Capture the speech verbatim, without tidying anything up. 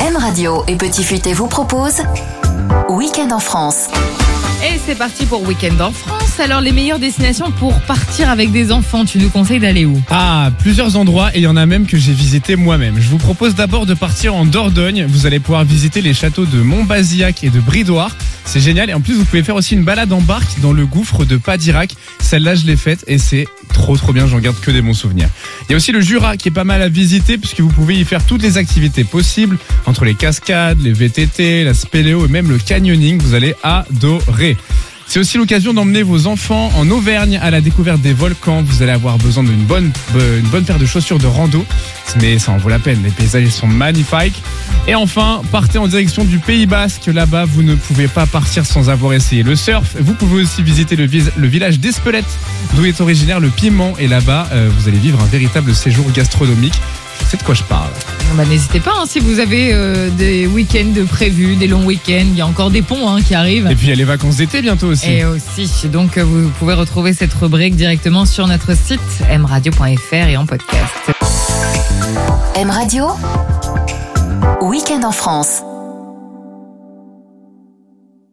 M Radio et Petit Futé vous proposent Week-end en France. Et c'est parti pour Week-end en France. Alors, les meilleures destinations pour partir avec des enfants, tu nous conseilles d'aller où ? Ah, plusieurs endroits et il y en a même que j'ai visité moi-même. Je vous propose d'abord de partir en Dordogne. Vous allez pouvoir visiter les châteaux de Montbazillac et de Bridoire. C'est génial et en plus vous pouvez faire aussi une balade en barque dans le gouffre de Padirac. Celle-là je l'ai faite et c'est trop trop bien, j'en garde que des bons souvenirs. Il y a aussi le Jura qui est pas mal à visiter puisque vous pouvez y faire toutes les activités possibles entre les cascades, les V T T, la spéléo et même le canyoning. Vous allez adorer. C'est aussi l'occasion d'emmener vos enfants en Auvergne à la découverte des volcans. Vous allez avoir besoin d'une bonne, une bonne paire de chaussures de rando. Mais ça en vaut la peine, les paysages sont magnifiques. Et enfin, partez en direction du Pays Basque. Là-bas, vous ne pouvez pas partir sans avoir essayé le surf. Vous pouvez aussi visiter le, vis- le village d'Espelette, d'où est originaire le piment. Et là-bas, euh, vous allez vivre un véritable séjour gastronomique. Je sais de quoi je parle. Bah, n'hésitez pas, hein, si vous avez euh, des week-ends prévus, des longs week-ends, il y a encore des ponts hein, qui arrivent. Et puis il y a les vacances d'été bientôt aussi. Et aussi, donc euh, vous pouvez retrouver cette rubrique directement sur notre site m radio point f r et en podcast. M Radio, Week-end en France.